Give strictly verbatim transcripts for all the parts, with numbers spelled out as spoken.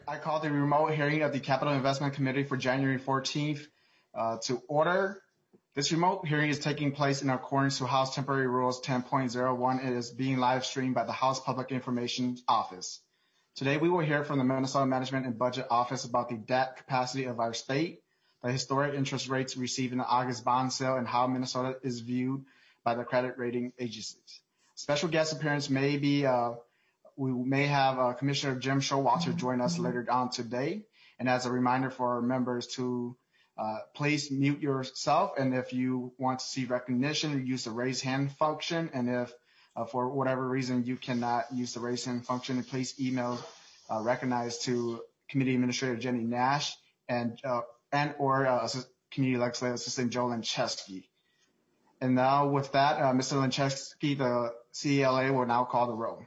I call the remote hearing of the Capital Investment Committee for January fourteenth uh, to order. This remote hearing is taking place in accordance to House Temporary Rules ten point oh one. It is being live streamed by the House Public Information Office. Today, we will hear from the Minnesota Management and Budget Office about the debt capacity of our state, the historic interest rates received in the August bond sale, and how Minnesota is viewed by the credit rating agencies. Special guest appearance may be uh, we may have uh, Commissioner Jim Showalter join us later on today. And as a reminder for our members to uh, please mute yourself. And if you want to see recognition, use the raise hand function. And if uh, for whatever reason you cannot use the raise hand function, please email uh, recognize to Committee Administrator Jenny Nash and uh, and or uh, Community Legislative Assistant Joe Lanchesky. And now with that, uh, Mister Lanchesky, the C L A, will now call the roll.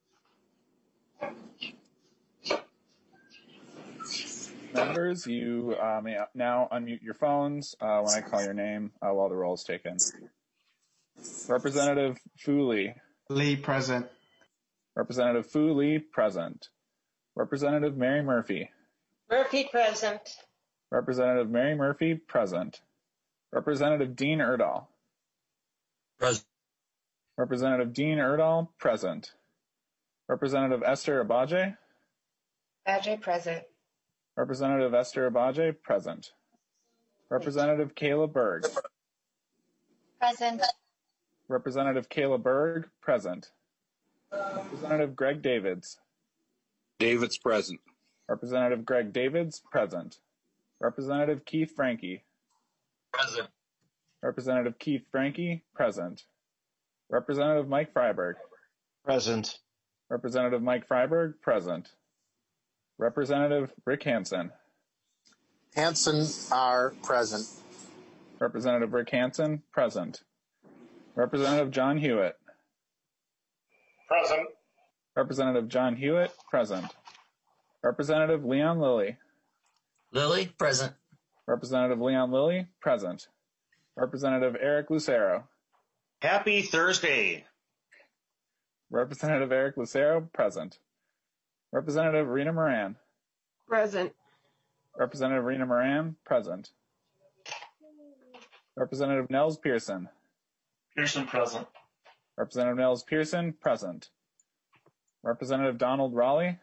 Members, you uh, may now unmute your phones uh, when I call your name uh, while the roll is taken. Representative Fu Lee. Lee, present. Representative Fu Lee, present. Representative Mary Murphy. Murphy, present. Representative Mary Murphy, present. Representative Dean Erdahl. Present. Representative Dean Erdahl, present. Representative Esther Abaje. Abaje, present. Representative Esther Abaje, present. Representative Kayla Berg. Present. Representative Kayla Berg, present. Representative Greg Davids. Davids, present. Representative Greg Davids, present. Representative Keith Frankie. Present. Representative Keith Frankie, present. Representative Mike Freiberg. Present. Representative Mike Freiberg, present. Representative Rick Hansen. Hansen are present. Representative Rick Hansen, present. Representative John Hewitt. Present. Representative John Hewitt, present. Representative Leon Lilly. Lilly, present. Representative Leon Lilly, present. Representative Eric Lucero. Happy Thursday. Representative Eric Lucero, present. Representative Rena Moran. Present. Representative Rena Moran, present. Representative Nels Pearson. Pearson, present. Representative Nels Pearson, present. Representative Donald Raleigh.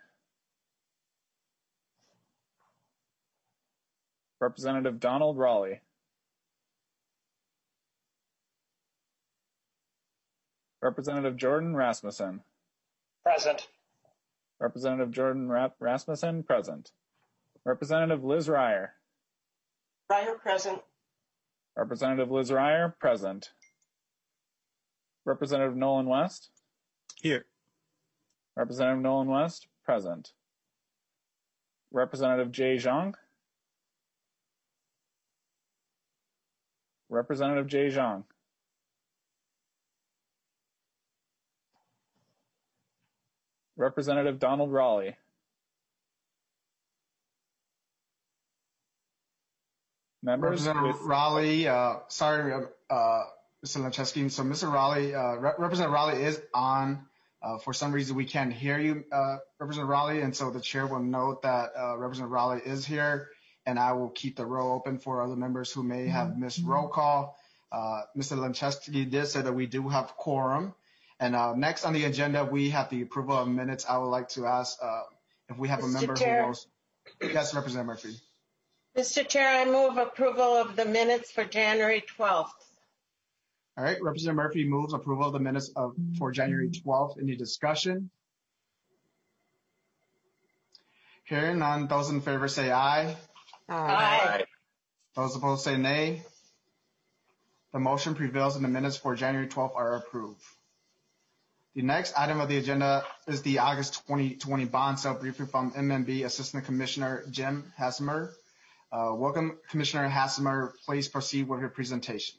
Representative Donald Raleigh. Representative Jordan Rasmussen. Present. Representative Jordan Ra- Rasmussen, present. Representative Liz Ryer. Ryer, present. Representative Liz Ryer, present. Representative Nolan West. Here. Representative Nolan West, present. Representative Jay Zhang. Representative Jay Zhang. Representative Donald Raleigh. Members Representative with Raleigh, uh, sorry, uh, Mister Lanchesky. So Mister Raleigh, uh, Re- Representative Raleigh is on. Uh, for some reason, we can't hear you, uh, Representative Raleigh, and so the chair will note that uh, Representative Raleigh is here, and I will keep the row open for other members who may have missed roll call. Uh, Mister Lanchesky did say that we do have quorum. And uh, next on the agenda, we have the approval of minutes. I would like to ask uh, if we have a Mister member Chair. who goes. Yes, Representative Murphy. Mister Chair, I move approval of the minutes for January twelfth. All right, Representative Murphy moves approval of the minutes of for January twelfth. Any discussion? Hearing none, those in favor say aye. Aye. Those opposed say nay. The motion prevails and the minutes for January twelfth are approved. The next item of the agenda is the August twenty twenty bond sale briefing from M M B Assistant Commissioner Jim Hassemer. Uh, welcome, Commissioner Hassemer. Please proceed with your presentation.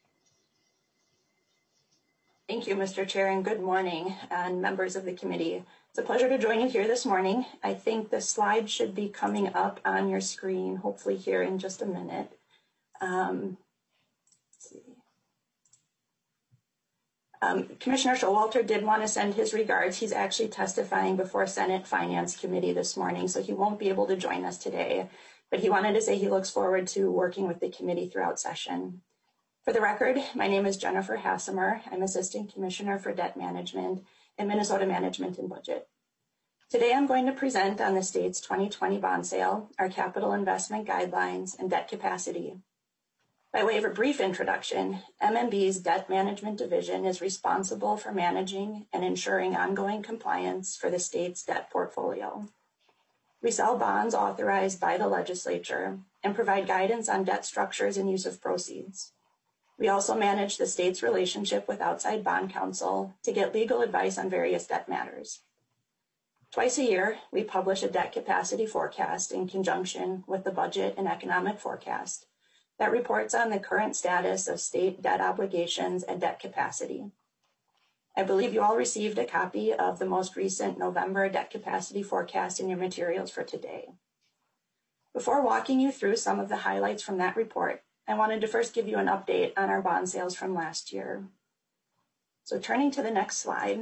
Thank you, Mister Chair, and good morning, and members of the committee. It's a pleasure to join you here this morning. I think the slide should be coming up on your screen, hopefully here in just a minute. Um, let's see. Um, Commissioner Showalter did want to send his regards. He's actually testifying before Senate Finance Committee this morning, so he won't be able to join us today. But he wanted to say he looks forward to working with the committee throughout session. For the record, my name is Jennifer Hassemer. I'm Assistant Commissioner for Debt Management and Minnesota Management and Budget. Today I'm going to present on the state's twenty twenty bond sale, our capital investment guidelines, and debt capacity. By way of a brief introduction, M M B's Debt Management Division is responsible for managing and ensuring ongoing compliance for the state's debt portfolio. We sell bonds authorized by the legislature and provide guidance on debt structures and use of proceeds. We also manage the state's relationship with outside bond counsel to get legal advice on various debt matters. Twice a year, we publish a debt capacity forecast in conjunction with the budget and economic forecast that reports on the current status of state debt obligations and debt capacity. I believe you all received a copy of the most recent November debt capacity forecast in your materials for today. Before walking you through some of the highlights from that report, I wanted to first give you an update on our bond sales from last year. So turning to the next slide,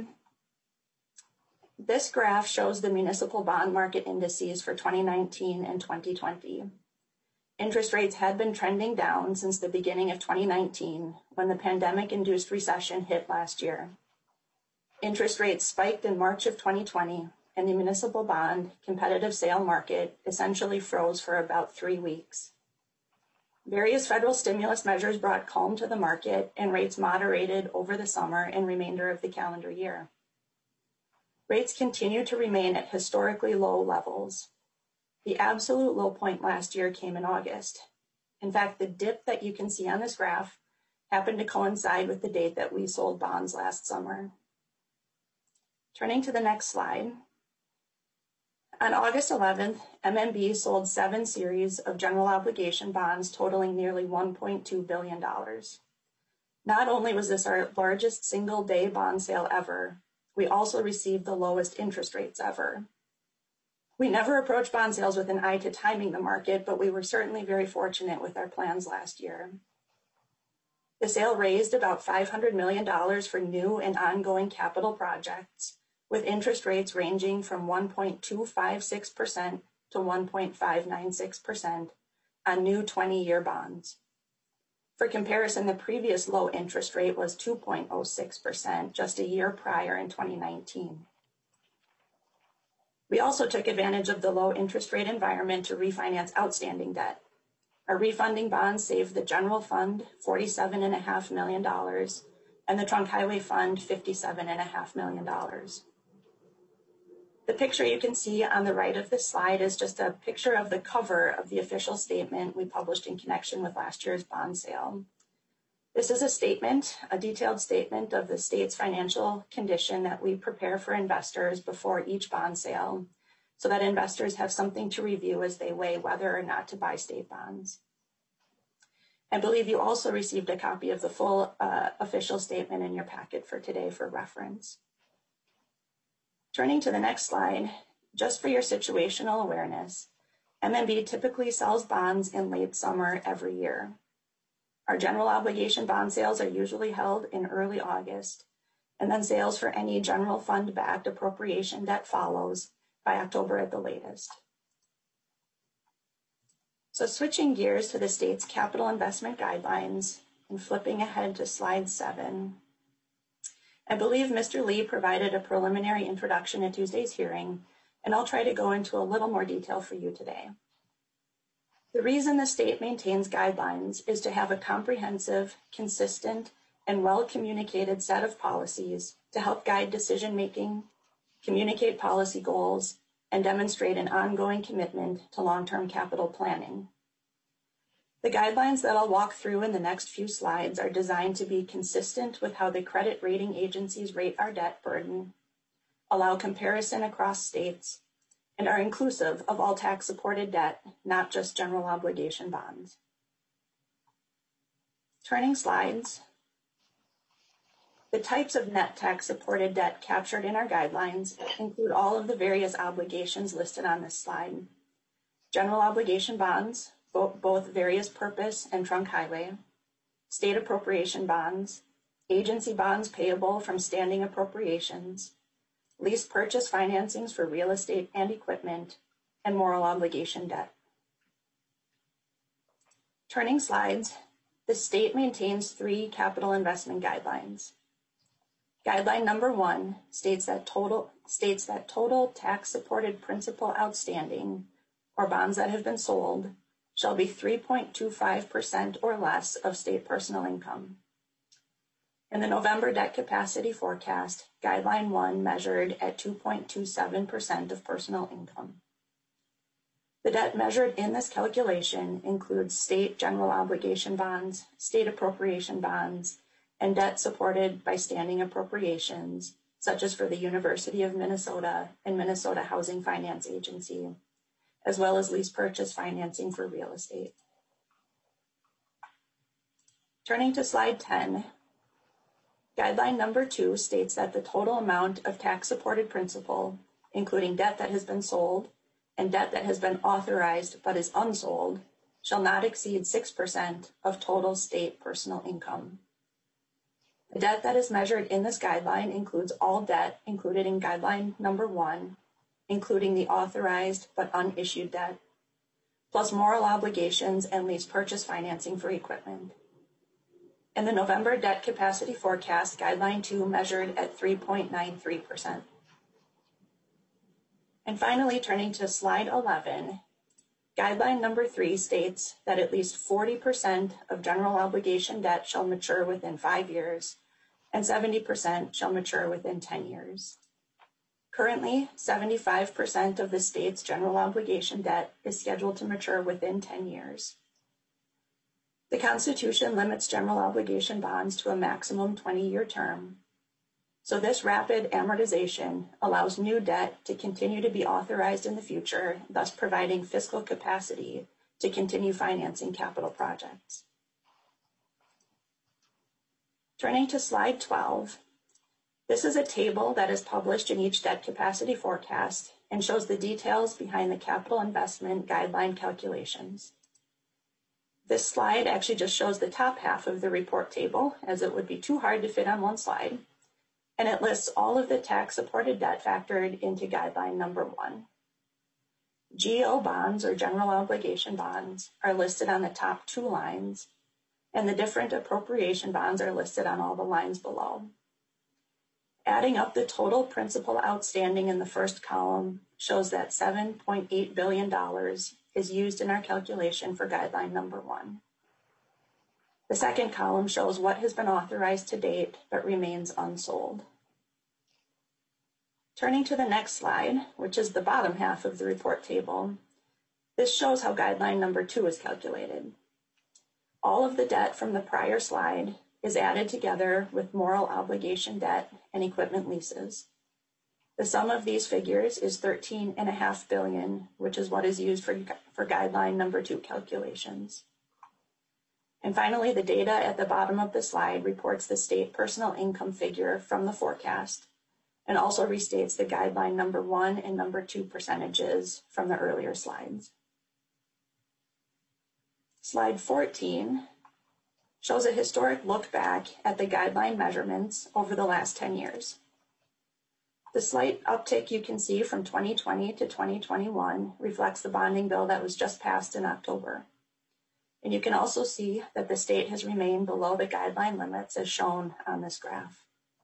this graph shows the municipal bond market indices for twenty nineteen and twenty twenty. Interest rates had been trending down since the beginning of twenty nineteen, when the pandemic-induced recession hit last year. Interest rates spiked in March of twenty twenty, and the municipal bond competitive sale market essentially froze for about three weeks. Various federal stimulus measures brought calm to the market, and rates moderated over the summer and remainder of the calendar year. Rates continue to remain at historically low levels. The absolute low point last year came in August. In fact, the dip that you can see on this graph happened to coincide with the date that we sold bonds last summer. Turning to the next slide. On August eleventh, M M B sold seven series of general obligation bonds totaling nearly one point two billion dollars. Not only was this our largest single-day bond sale ever, we also received the lowest interest rates ever. We never approached bond sales with an eye to timing the market, but we were certainly very fortunate with our plans last year. The sale raised about five hundred million dollars for new and ongoing capital projects, with interest rates ranging from one point two five six percent to one point five nine six percent on new twenty-year bonds. For comparison, the previous low interest rate was two point oh six percent just a year prior in twenty nineteen. We also took advantage of the low interest rate environment to refinance outstanding debt. Our refunding bonds saved the general fund forty-seven point five million dollars and the Trunk Highway Fund fifty-seven point five million dollars. The picture you can see on the right of this slide is just a picture of the cover of the official statement we published in connection with last year's bond sale. This is a statement, a detailed statement of the state's financial condition that we prepare for investors before each bond sale, so that investors have something to review as they weigh whether or not to buy state bonds. I believe you also received a copy of the full uh, official statement in your packet for today for reference. Turning to the next slide, just for your situational awareness, M M B typically sells bonds in late summer every year. Our general obligation bond sales are usually held in early August, and then sales for any general fund-backed appropriation debt follows by October at the latest. So switching gears to the state's capital investment guidelines and flipping ahead to slide seven, I believe Mister Lee provided a preliminary introduction at Tuesday's hearing, and I'll try to go into a little more detail for you today. The reason the state maintains guidelines is to have a comprehensive, consistent, and well-communicated set of policies to help guide decision-making, communicate policy goals, and demonstrate an ongoing commitment to long-term capital planning. The guidelines that I'll walk through in the next few slides are designed to be consistent with how the credit rating agencies rate our debt burden, allow comparison across states, and are inclusive of all tax-supported debt, not just general obligation bonds. Turning slides. The types of net tax-supported debt captured in our guidelines include all of the various obligations listed on this slide. General obligation bonds, both various purpose and trunk highway, state appropriation bonds, agency bonds payable from standing appropriations, lease purchase financings for real estate and equipment, and moral obligation debt. Turning slides, the state maintains three capital investment guidelines. Guideline number one states that total states that total tax-supported principal outstanding, or bonds that have been sold, shall be three point two five percent or less of state personal income. In the November debt capacity forecast, Guideline one measured at two point two seven percent of personal income. The debt measured in this calculation includes state general obligation bonds, state appropriation bonds, and debt supported by standing appropriations, such as for the University of Minnesota and Minnesota Housing Finance Agency, as well as lease purchase financing for real estate. Turning to slide ten, guideline number two states that the total amount of tax-supported principal, including debt that has been sold and debt that has been authorized but is unsold, shall not exceed six percent of total state personal income. The debt that is measured in this guideline includes all debt included in guideline number one, including the authorized but unissued debt, plus moral obligations and lease purchase financing for equipment. In the November debt capacity forecast, guideline two measured at three point nine three percent. And finally, turning to slide eleven, guideline number three states that at least forty percent of general obligation debt shall mature within five years, and seventy percent shall mature within ten years. Currently, seventy-five percent of the state's general obligation debt is scheduled to mature within ten years. The Constitution limits general obligation bonds to a maximum twenty-year term, so this rapid amortization allows new debt to continue to be authorized in the future, thus providing fiscal capacity to continue financing capital projects. Turning to slide twelve, this is a table that is published in each debt capacity forecast and shows the details behind the capital investment guideline calculations. This slide actually just shows the top half of the report table, as it would be too hard to fit on one slide, and it lists all of the tax-supported debt factored into guideline number one. G O bonds, or general obligation bonds, are listed on the top two lines, and the different appropriation bonds are listed on all the lines below. Adding up the total principal outstanding in the first column shows that seven point eight billion dollars is used in our calculation for guideline number one. The second column shows what has been authorized to date but remains unsold. Turning to the next slide, which is the bottom half of the report table, this shows how guideline number two is calculated. All of the debt from the prior slide is added together with moral obligation debt and equipment leases. The sum of these figures is thirteen point five billion dollars, which is what is used for, for guideline number two calculations. And finally, the data at the bottom of the slide reports the state personal income figure from the forecast and also restates the guideline number one and number two percentages from the earlier slides. Slide fourteen shows a historic look back at the guideline measurements over the last ten years. The slight uptick you can see from twenty twenty to twenty twenty-one reflects the bonding bill that was just passed in October. And you can also see that the state has remained below the guideline limits as shown on this graph.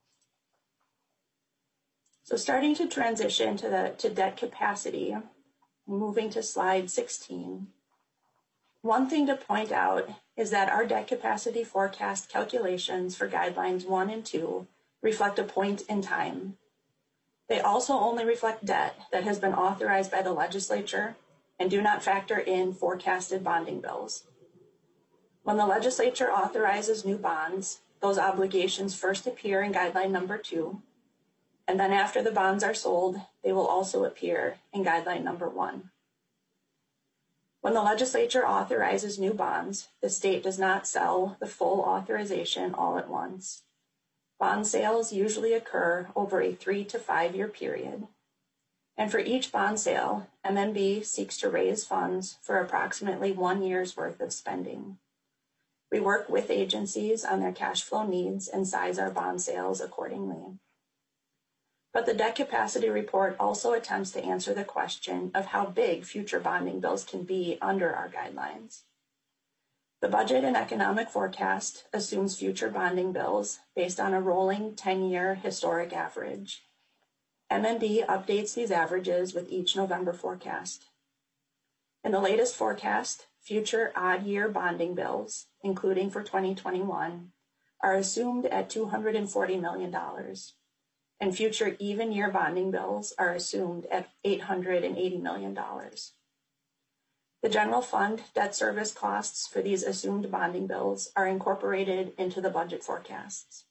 So starting to transition to, the, to debt capacity, moving to slide sixteen, one thing to point out is that our debt capacity forecast calculations for guidelines one and two reflect a point in time. They also only reflect debt that has been authorized by the legislature and do not factor in forecasted bonding bills. When the legislature authorizes new bonds, those obligations first appear in guideline number two, and then after the bonds are sold, they will also appear in guideline number one. When the legislature authorizes new bonds, the state does not sell the full authorization all at once. Bond sales usually occur over a three to five year period. And for each bond sale, M M B seeks to raise funds for approximately one year's worth of spending. We work with agencies on their cash flow needs and size our bond sales accordingly. But the debt capacity report also attempts to answer the question of how big future bonding bills can be under our guidelines. The budget and economic forecast assumes future bonding bills based on a rolling ten-year historic average. M M B updates these averages with each November forecast. In the latest forecast, future odd-year bonding bills, including for twenty twenty-one, are assumed at two hundred forty million dollars, and future even-year bonding bills are assumed at eight hundred eighty million dollars. The general fund debt service costs for these assumed bonding bills are incorporated into the budget forecasts.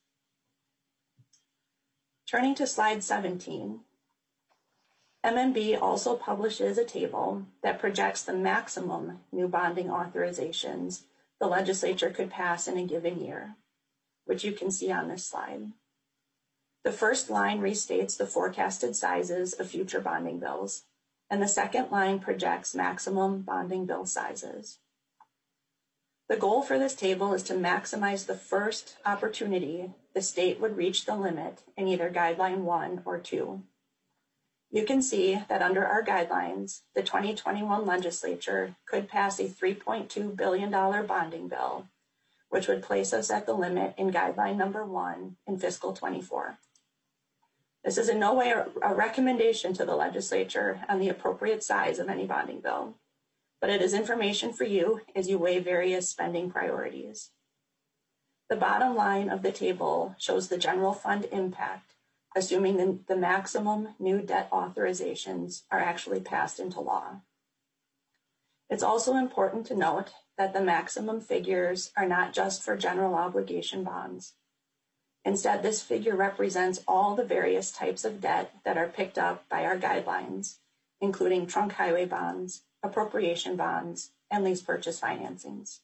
Turning to slide seventeen, M M B also publishes a table that projects the maximum new bonding authorizations the legislature could pass in a given year, which you can see on this slide. The first line restates the forecasted sizes of future bonding bills, and the second line projects maximum bonding bill sizes. The goal for this table is to maximize the first opportunity the state would reach the limit in either guideline one or two. You can see that under our guidelines, the twenty twenty-one legislature could pass a three point two billion dollars bonding bill, which would place us at the limit in guideline number one in fiscal twenty-four. This is in no way a recommendation to the legislature on the appropriate size of any bonding bill, but it is information for you as you weigh various spending priorities. The bottom line of the table shows the general fund impact, assuming the, the maximum new debt authorizations are actually passed into law. It's also important to note that the maximum figures are not just for general obligation bonds. Instead, this figure represents all the various types of debt that are picked up by our guidelines, including trunk highway bonds, appropriation bonds, and lease purchase financings.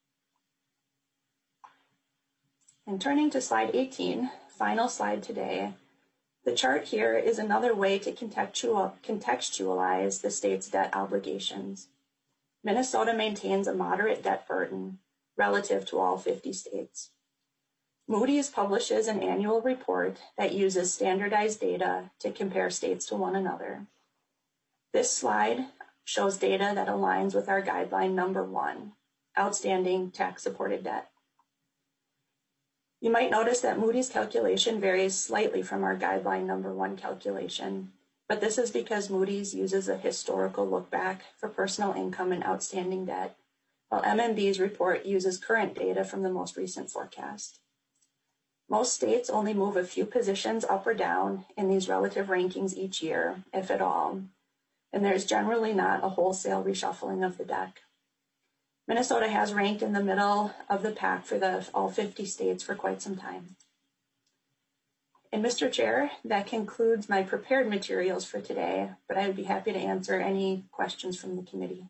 And turning to slide eighteen, final slide today, the chart here is another way to contextual, contextualize the state's debt obligations. Minnesota maintains a moderate debt burden relative to all fifty states. Moody's publishes an annual report that uses standardized data to compare states to one another. This slide shows data that aligns with our guideline number one, outstanding tax-supported debt. You might notice that Moody's calculation varies slightly from our guideline number one calculation, but this is because Moody's uses a historical look back for personal income and outstanding debt, while M M B's report uses current data from the most recent forecast. Most states only move a few positions up or down in these relative rankings each year, if at all, and there's generally not a wholesale reshuffling of the deck. Minnesota has ranked in the middle of the pack for the all fifty states for quite some time. And Mister Chair, that concludes my prepared materials for today, but I would be happy to answer any questions from the committee.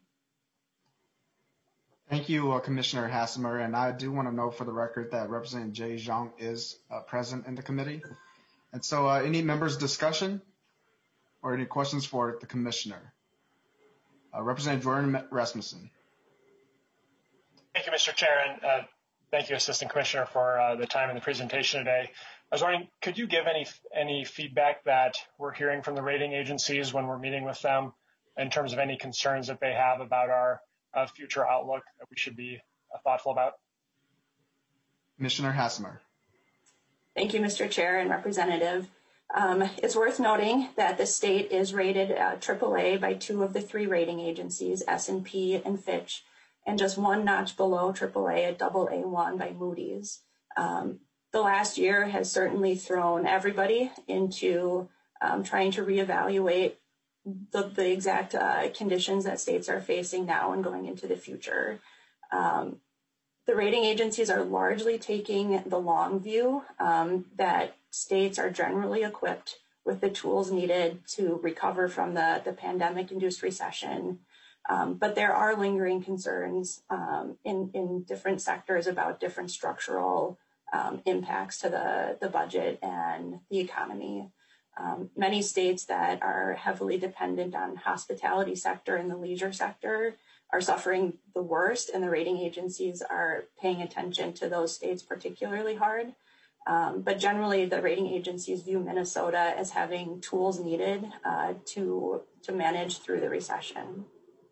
Thank you, uh, Commissioner Hassemer. And I do want to note for the record that Representative Jay Zhang is uh, present in the committee. And so uh, any members' discussion or any questions for the commissioner? Uh, Representative Jordan Rasmussen. Thank you, Mister Chair, and uh, thank you, Assistant Commissioner, for uh, the time and the presentation today. I was wondering, could you give any any feedback that we're hearing from the rating agencies when we're meeting with them in terms of any concerns that they have about our uh, future outlook that we should be uh, thoughtful about? Commissioner Hassemer. Thank you, Mister Chair and Representative. Um, it's worth noting that the state is rated uh, triple A by two of the three rating agencies, S and P and Fitch, and just one notch below triple A at double A one by Moody's. Um, the last year has certainly thrown everybody into um, trying to reevaluate the, the exact uh, conditions that states are facing now and going into the future. Um, the rating agencies are largely taking the long view um, that states are generally equipped with the tools needed to recover from the, the pandemic-induced recession. Um, but there are lingering concerns um, in, in different sectors about different structural um, impacts to the, the budget and the economy. Um, many states that are heavily dependent on hospitality sector and the leisure sector are suffering the worst, and the rating agencies are paying attention to those states particularly hard. Um, but generally, the rating agencies view Minnesota as having tools needed uh, to, to manage through the recession.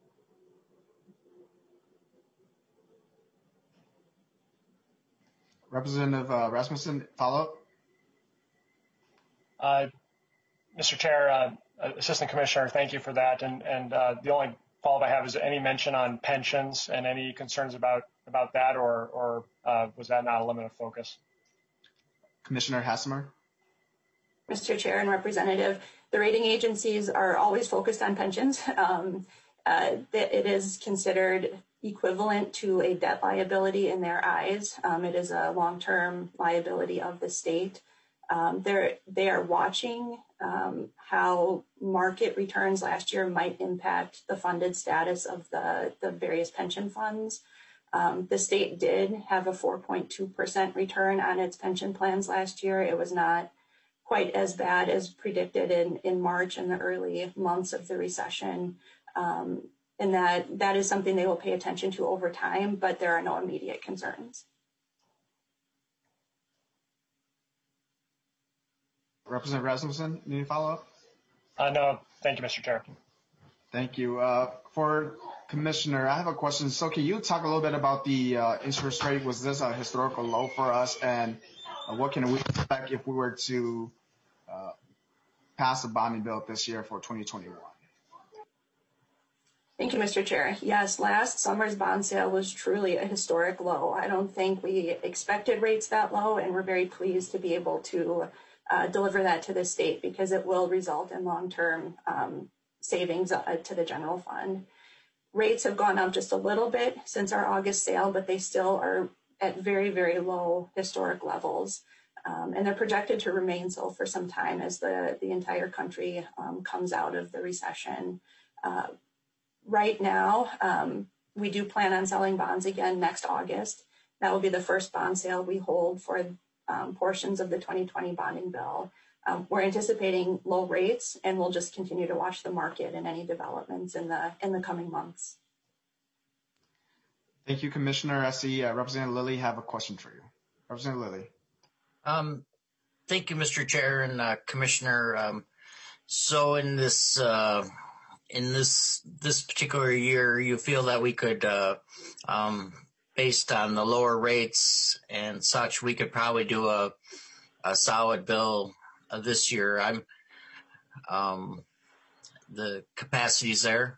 Representative uh, Rasmussen, follow-up? Uh, Mister Chair, uh, Assistant Commissioner, thank you for that. And, and uh, the only follow-up I have is any mention on pensions and any concerns about, about that, or, or uh, was that not a limit of focus? Commissioner Hassemer. Mister Chair and Representative, the rating agencies are always focused on pensions. Um, uh, it is considered equivalent to a debt liability in their eyes. Um, it is a long-term liability of the state. Um, they're, they are watching um, how market returns last year might impact the funded status of the, the various pension funds. Um, the state did have a four point two percent return on its pension plans last year. It was not quite as bad as predicted in, in March and the early months of the recession. Um, and that, that is something they will pay attention to over time, but there are no immediate concerns. Representative Rasmussen, any follow-up? Uh, no, thank you, Mister Chair. Thank you. Uh, for Commissioner, I have a question. So can you talk a little bit about the uh, interest rate? Was this a historical low for us? And uh, what can we expect if we were to uh, pass a bonding bill this year for twenty twenty-one? Thank you, Mister Chair. Yes, last summer's bond sale was truly a historic low. I don't think we expected rates that low, and we're very pleased to be able to uh, deliver that to the state because it will result in long-term um, savings uh, to the general fund. Rates have gone up just a little bit since our August sale, but they still are at very, very low historic levels. Um, and they're projected to remain so for some time as the, the entire country um, comes out of the recession. Uh, right now, um, we do plan on selling bonds again next August. That will be the first bond sale we hold for um, portions of the twenty twenty bonding bill. Um, we're anticipating low rates, and we'll just continue to watch the market and any developments in the in the coming months. Thank you, Commissioner. I see uh, Representative Lilly have a question for you. Representative Lilly. Um, thank you, Mister Chair and uh, Commissioner. Um, so in this uh, in this this particular year, you feel that we could, uh, um, based on the lower rates and such, we could probably do a a solid bill uh, this year. I'm um, the capacity's there.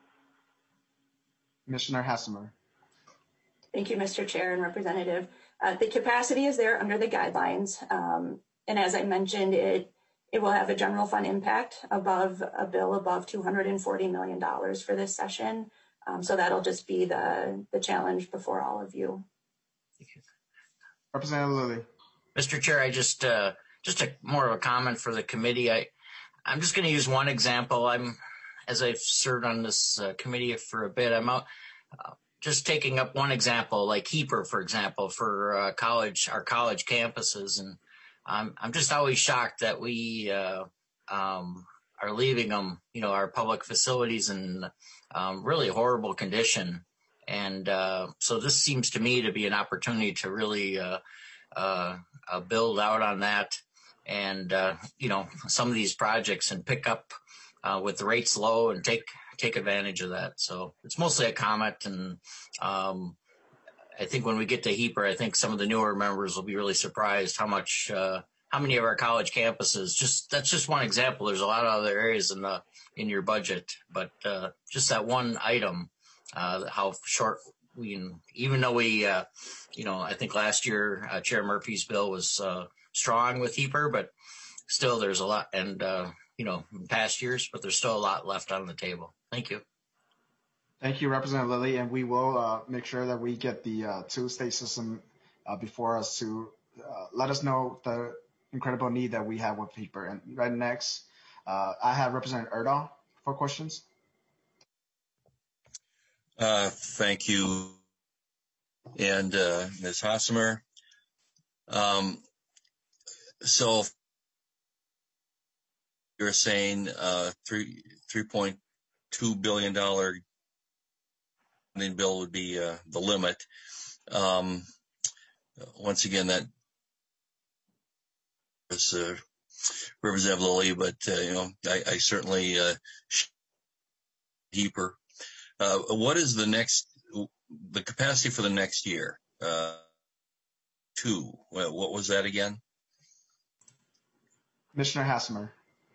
Commissioner Hassemer. Thank you, Mister Chair and Representative. Uh, the capacity is there under the guidelines. Um, and as I mentioned, it it will have a general fund impact above a bill above two hundred forty million dollars for this session. Um, so that'll just be the, the challenge before all of you. Representative Lilly. Mister Chair, I just uh, just a more of a comment for the committee. I I'm just going to use one example. I'm as I've served on this uh, committee for a bit. I'm out, uh, just taking up one example, like HEAPR, for example, for uh, college our college campuses, and I'm I'm just always shocked that we uh, um, are leaving them, you know, our public facilities in um, really horrible condition. And uh, so this seems to me to be an opportunity to really uh, uh, uh, build out on that and, uh, you know, some of these projects and pick up uh, with the rates low and take take advantage of that. So it's mostly a comment. And um, I think when we get to HEAPR, I think some of the newer members will be really surprised how much, uh, how many of our college campuses, just that's just one example. There's a lot of other areas in the in your budget, but uh, just that one item. Uh, how short we, even though we, uh, you know, I think last year uh, Chair Murphy's bill was uh, strong with HEAPR, but still there's a lot, and, uh, you know, in past years, but there's still a lot left on the table. Thank you. Thank you, Representative Lilly, and we will uh, make sure that we get the uh, two-state system uh, before us to uh, let us know the incredible need that we have with HEAPR. And right next, uh, I have Representative Erdahl for questions. Uh, thank you, and uh, Miz Hassemer. Um, so you're saying uh, three three point two billion dollar bill would be uh, the limit. Um, once again, that was uh, Representative Lilly, but uh, you know, I, I certainly uh, Heeper. Uh, what is the next, the capacity for the next year? Uh, two. What, what was that again? Commissioner Hassemer.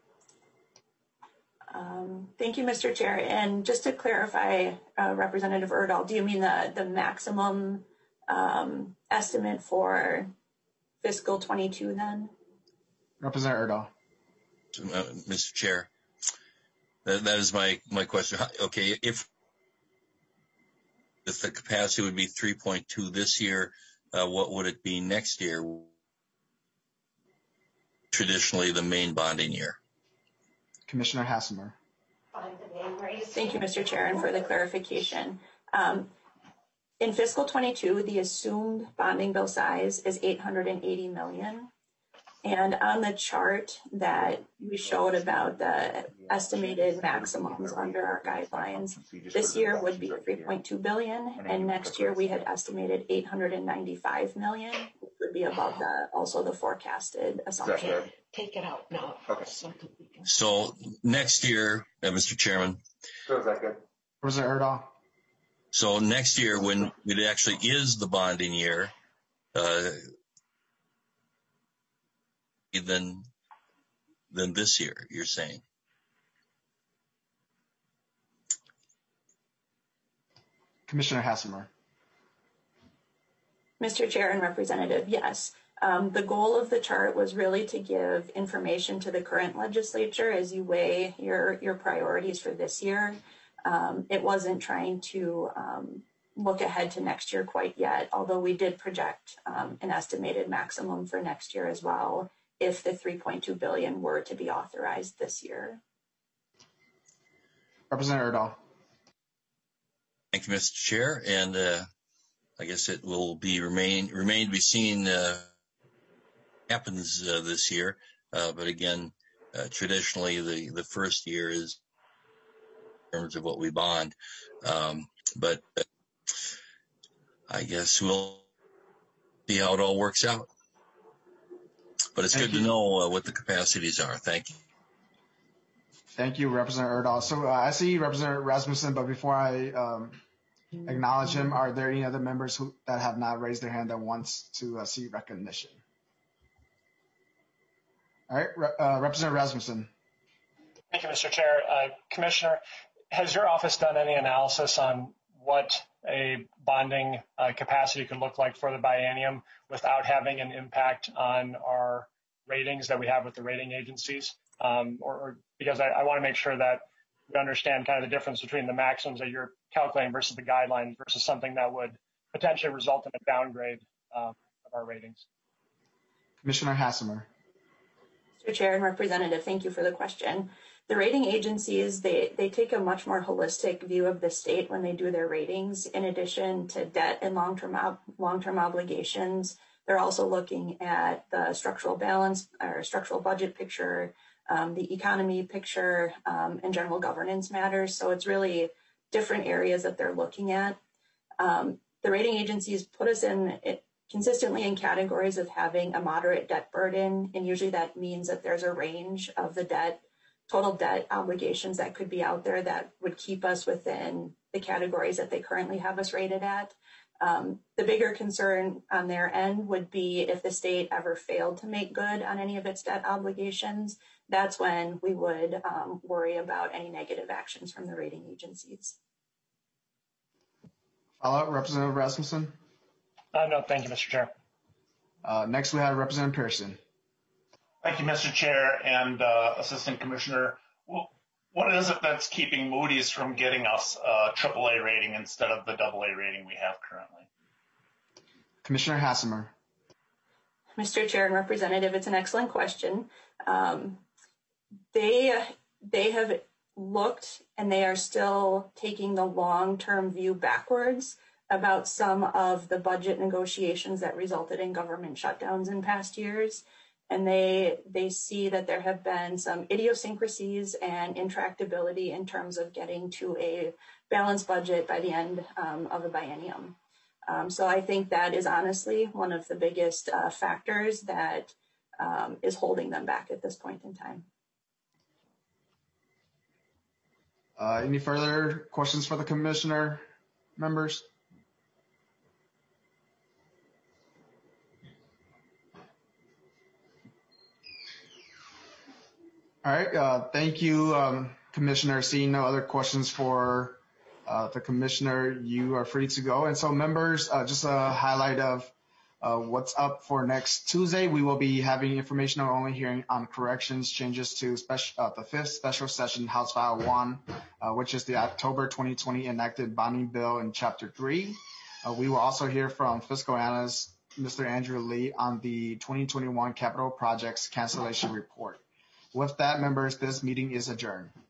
Um, thank you, Mister Chair. And just to clarify, uh, Representative Erdahl, do you mean the, the maximum um, estimate for fiscal twenty-two then? Representative Erdahl. Uh, Mister Chair, that, that is my, my question. Okay, if, if the capacity would be three point two this year, uh, what would it be next year? Traditionally, the main bonding year. Commissioner Hassemer. Thank you, Mister Chair, and for the clarification. Um, in fiscal twenty-two, the assumed bonding bill size is eight hundred eighty million dollars. And on the chart that we showed about the estimated maximums under our guidelines, this year would be three point two billion dollars, and next year we had estimated eight hundred ninety-five million dollars, which would be above the, also the forecasted assumption. Take it out now. Okay. So next year, uh, Mister Chairman. So is that good? Representative Erdahl. So next year, when it actually is the bonding year, uh, than than this year, you're saying? Commissioner Hassemer. Mister Chair and Representative, yes. Um, the goal of the chart was really to give information to the current legislature as you weigh your, your priorities for this year. Um, it wasn't trying to um, look ahead to next year quite yet, although we did project um, an estimated maximum for next year as well, if the three point two billion dollars were to be authorized this year. Representative Erdahl. Thank you, Mister Chair, and uh, I guess it will be remain remain to be seen uh, happens uh, this year. Uh, but again, uh, traditionally the the first year is in terms of what we bond. Um, but uh, I guess we'll see how it all works out. But it's Thank good you. to know uh, what the capacities are. Thank you. Thank you, Representative Erdahl. So uh, I see Representative Rasmussen, but before I um, acknowledge him, are there any other members who that have not raised their hand that wants to uh, see recognition? All right, Re- uh, Representative Rasmussen. Thank you, Mister Chair. Uh, Commissioner, has your office done any analysis on what a bonding uh, capacity could look like for the biennium without having an impact on our ratings that we have with the rating agencies? Um, or, or because I, I want to make sure that we understand kind of the difference between the maximums that you're calculating versus the guidelines versus something that would potentially result in a downgrade um, of our ratings. Commissioner Hassemer. Mister Chair and Representative, thank you for the question. The rating agencies, they, they take a much more holistic view of the state when they do their ratings. In addition to debt and long-term ob- long-term obligations, they're also looking at the structural balance or structural budget picture, um, the economy picture, um, and general governance matters. So it's really different areas that they're looking at. Um, the rating agencies put us in it, consistently in categories of having a moderate debt burden, and usually that means that there's a range of the debt, total debt obligations that could be out there that would keep us within the categories that they currently have us rated at. Um, the bigger concern on their end would be if the state ever failed to make good on any of its debt obligations. That's when we would um, worry about any negative actions from the rating agencies. Follow up, Representative Rasmussen. Uh, no, thank you, Mister Chair. Uh, next, we have Representative Pearson. Thank you, Mister Chair and uh, Assistant Commissioner. Well, what is it that's keeping Moody's from getting us a triple A rating instead of the double A rating we have currently? Commissioner Hassemer. Mister Chair and Representative, it's an excellent question. Um, they they have looked and they are still taking the long-term view backwards about some of the budget negotiations that resulted in government shutdowns in past years. and they they see that there have been some idiosyncrasies and intractability in terms of getting to a balanced budget by the end um, of a biennium. Um, so I think that is honestly one of the biggest uh, factors that um, is holding them back at this point in time. Uh, any further questions for the commissioner members? All right, uh, thank you, um, Commissioner. Seeing no other questions for uh, the commissioner, you are free to go. And so members, uh, just a highlight of uh, what's up for next Tuesday. We will be having informational only hearing on corrections, changes to special, uh, the fifth special session, House File one, uh, which is the October twenty twenty enacted bonding bill in Chapter three. Uh, we will also hear from fiscal analyst Mister Andrew Lee on the twenty twenty-one capital projects cancellation report. With that, members, this meeting is adjourned.